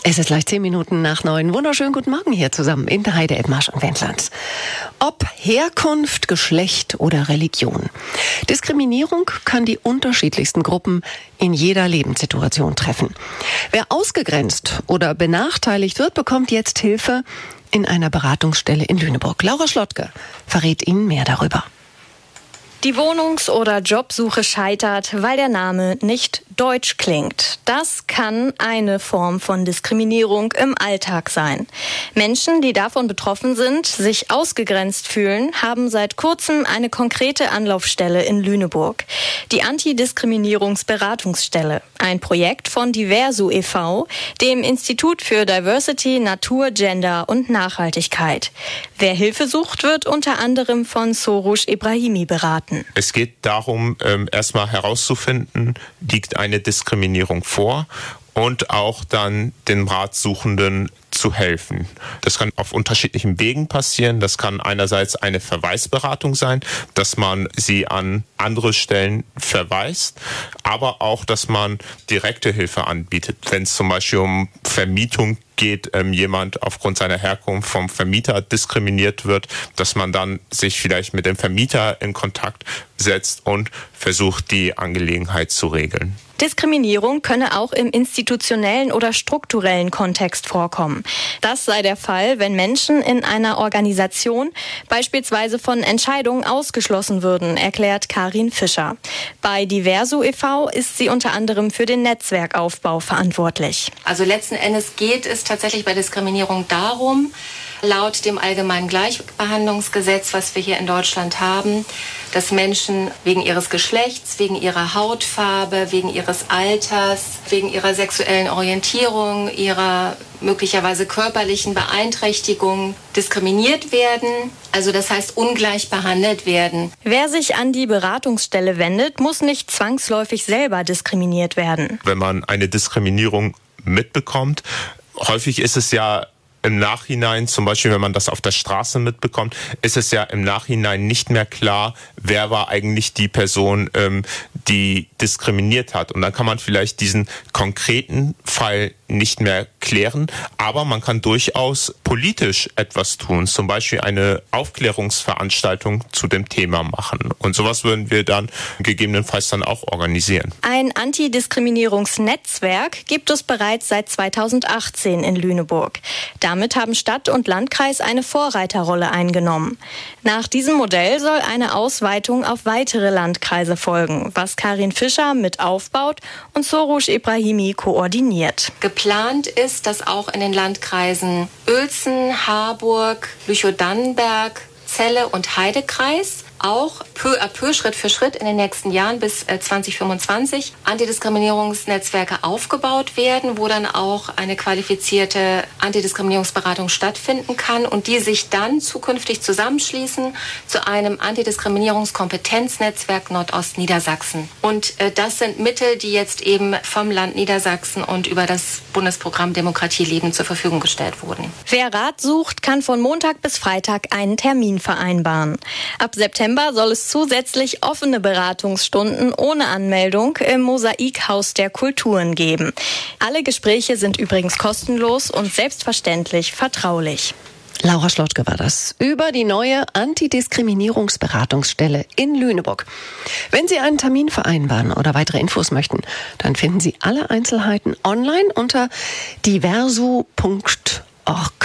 Es ist gleich 10 Minuten nach 9. Wunderschönen guten Morgen hier zusammen in Heide, Edmarsch und Wendland. Ob Herkunft, Geschlecht oder Religion. Diskriminierung kann die unterschiedlichsten Gruppen in jeder Lebenssituation treffen. Wer ausgegrenzt oder benachteiligt wird, bekommt jetzt Hilfe in einer Beratungsstelle in Lüneburg. Laura Schlottke verrät Ihnen mehr darüber. Die Wohnungs- oder Jobsuche scheitert, weil der Name nicht deutsch klingt. Das kann eine Form von Diskriminierung im Alltag sein. Menschen, die davon betroffen sind, sich ausgegrenzt fühlen, haben seit kurzem eine konkrete Anlaufstelle in Lüneburg. Die Antidiskriminierungsberatungsstelle. Ein Projekt von Diversu e.V., dem Institut für Diversity, Natur, Gender und Nachhaltigkeit. Wer Hilfe sucht, wird unter anderem von Soroush Ebrahimi beraten. Es geht darum, erstmal herauszufinden, liegt eine Diskriminierung vor und auch dann den Ratsuchenden zu helfen. Das kann auf unterschiedlichen Wegen passieren. Das kann einerseits eine Verweisberatung sein, dass man sie an andere Stellen verweist, aber auch, dass man direkte Hilfe anbietet. Wenn es zum Beispiel um Vermietung geht, jemand aufgrund seiner Herkunft vom Vermieter diskriminiert wird, dass man dann sich vielleicht mit dem Vermieter in Kontakt setzt und versucht, die Angelegenheit zu regeln. Diskriminierung könne auch im institutionellen oder strukturellen Kontext vorkommen. Das sei der Fall, wenn Menschen in einer Organisation beispielsweise von Entscheidungen ausgeschlossen würden, erklärt Karin Fischer. Bei Diversu e.V. ist sie unter anderem für den Netzwerkaufbau verantwortlich. Also letzten Endes geht es tatsächlich bei Diskriminierung darum, laut dem Allgemeinen Gleichbehandlungsgesetz, was wir hier in Deutschland haben, dass Menschen wegen ihres Geschlechts, wegen ihrer Hautfarbe, wegen ihres Alters, wegen ihrer sexuellen Orientierung, ihrer möglicherweise körperlichen Beeinträchtigung diskriminiert werden, also das heißt ungleich behandelt werden. Wer sich an die Beratungsstelle wendet, muss nicht zwangsläufig selber diskriminiert werden. Wenn man eine Diskriminierung mitbekommt, häufig ist es ja im Nachhinein, zum Beispiel wenn man das auf der Straße mitbekommt, ist es ja im Nachhinein nicht mehr klar, wer war eigentlich die Person, die diskriminiert hat. Und dann kann man vielleicht diesen konkreten Fall nicht mehr klären, aber man kann durchaus politisch etwas tun, zum Beispiel eine Aufklärungsveranstaltung zu dem Thema machen. Und sowas würden wir dann gegebenenfalls dann auch organisieren. Ein Antidiskriminierungsnetzwerk gibt es bereits seit 2018 in Lüneburg. Damit haben Stadt und Landkreis eine Vorreiterrolle eingenommen. Nach diesem Modell soll eine Ausweitung auf weitere Landkreise folgen, was Karin Fischer mit aufbaut und Soroush Ebrahimi koordiniert. Geplant ist, dass auch in den Landkreisen Uelzen, Harburg, Lüchow-Dannenberg, Celle und Heidekreis auch peu à peu, Schritt für Schritt in den nächsten Jahren bis 2025 Antidiskriminierungsnetzwerke aufgebaut werden, wo dann auch eine qualifizierte Antidiskriminierungsberatung stattfinden kann und die sich dann zukünftig zusammenschließen zu einem Antidiskriminierungskompetenznetzwerk Nordost-Niedersachsen. Und das sind Mittel, die jetzt eben vom Land Niedersachsen und über das Bundesprogramm Demokratie leben zur Verfügung gestellt wurden. Wer Rat sucht, kann von Montag bis Freitag einen Termin vereinbaren. Ab September soll es zusätzlich offene Beratungsstunden ohne Anmeldung im Mosaikhaus der Kulturen geben. Alle Gespräche sind übrigens kostenlos und selbstverständlich vertraulich. Laura Schlottke war das über die neue Antidiskriminierungsberatungsstelle in Lüneburg. Wenn Sie einen Termin vereinbaren oder weitere Infos möchten, dann finden Sie alle Einzelheiten online unter diversu.org.